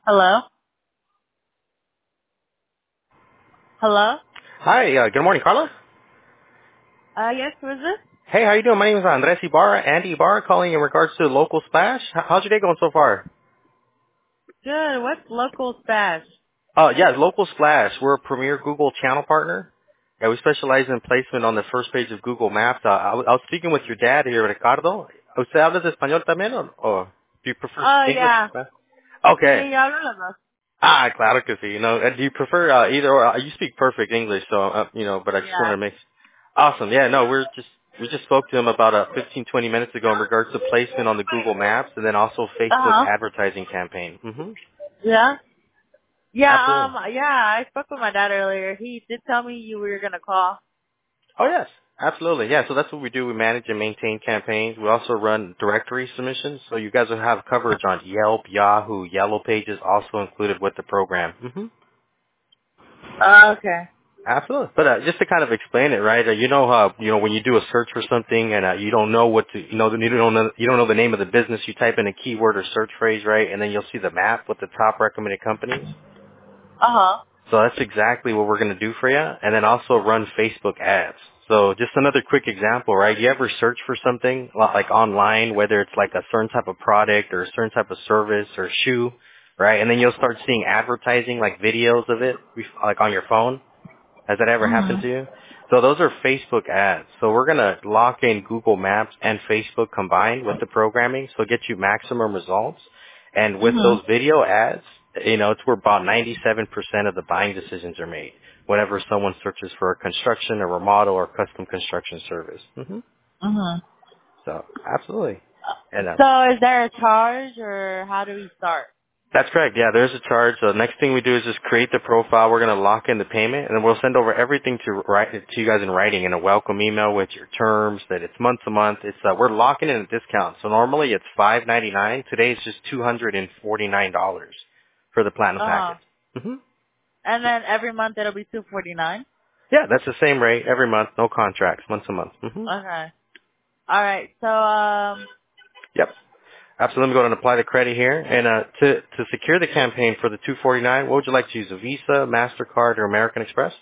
Hello? Hello? Hi, good morning, Carla. Yes, who is this? Hey, how you doing? My name is Andres Ibarra, Andy Ibarra, calling in regards to Local Splash. How's your day going so far? Good. What's local stash? Yeah, Local Splash. We're a premier Google channel partner. Yeah, we specialize in placement on the first page of Google Maps. I was speaking with your dad here, Ricardo. ¿Usted habla de español también o do you prefer Oh, English? yeah. Okay. Sí, yo hablo los dos. Claro que sí. Do you prefer either or? You speak perfect English, so but I just wanted Yeah. to make. Awesome. Yeah. No, we just spoke to him about 15, 20 minutes ago in regards to placement on the Google Maps and then also Facebook Uh-huh. advertising campaign. Yeah? Yeah, Absolutely. yeah, I spoke with my dad earlier. He did tell me you were gonna call. Oh yes. Absolutely. Yeah. So that's what we do. We manage and maintain campaigns. We also run directory submissions, so you guys will have coverage on Yelp, Yahoo, Yellow Pages, also included with the program. Okay. Absolutely. But just to kind of explain it, right? When you do a search for something and you don't know what to, you don't know the name of the business, you type in a keyword or search phrase, right? And then you'll see the map with the top recommended companies. Uh-huh. So that's exactly what we're going to do for you. And then also run Facebook ads. So just another quick example, right? You ever search for something like online, whether it's like a certain type of product or a certain type of service or shoe, right? And then you'll start seeing advertising like videos of it, like on your phone. Has that ever happened Mhm. to you? So those are Facebook ads. So we're going to lock in Google Maps and Facebook combined with the programming so get you maximum results. And with those Mhm. video ads, it's where about 97% of the buying decisions are made whenever someone searches for a construction, a remodel, or custom construction service. Mhm. So absolutely. And So is there a charge or how do we start? that's correct. Yeah, there's a charge. So the next thing we do is just create the profile. We're going to lock in the payment, and then we'll send over everything to you guys in writing in a welcome email with your terms. That it's month to month. It's we're locking in a discount. So normally it's $5.99. Today it's just $249 for the platinum Uh-huh. package. hmm And then every month it'll be $249? Yeah, that's the same rate every month. No contracts, month to month. Okay. Alright, so, Yep. Absolutely. Let me go ahead and apply the credit here. And to secure the campaign for the 249, what would you like to use? A Visa, Mastercard, or American Express?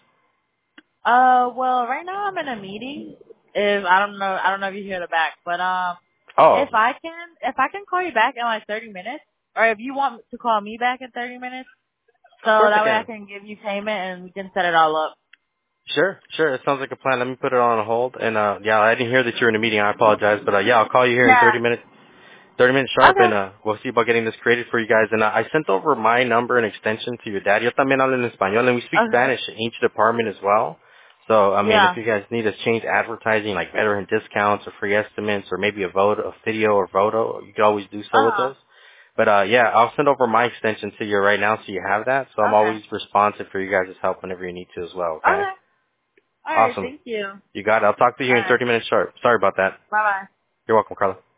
well, right now I'm in a meeting. If I don't know if you hear the back, but Oh, if I can call you back in like 30 minutes, or if you want to call me back in 30 minutes, so of course I that way I can. can give you payment and we can set it all up. Sure, sure. It sounds like a plan. Let me put it on hold. And yeah, I didn't hear that you were in a meeting. I apologize. But yeah, I'll call you here in Yeah. 30 minutes sharp, Okay. and we'll see about getting this created for you guys. And I sent over my number and extension to your dad. Yo también hablo en español, and we speak Okay. Spanish in each department as well. So I mean, if Yeah. you guys need to change advertising like veteran discounts or free estimates or maybe a video or photo, you can always do so with Uh us. But yeah, I'll send over my extension to you right now so you have that. So I'm huh. always responsive for you guys' help whenever you need to as well. Okay. Okay. Okay. All right. Awesome. Thank you. You got it. I'll talk to All you in right. 30 minutes sharp. Sorry about that. Bye bye. You're welcome, Carla.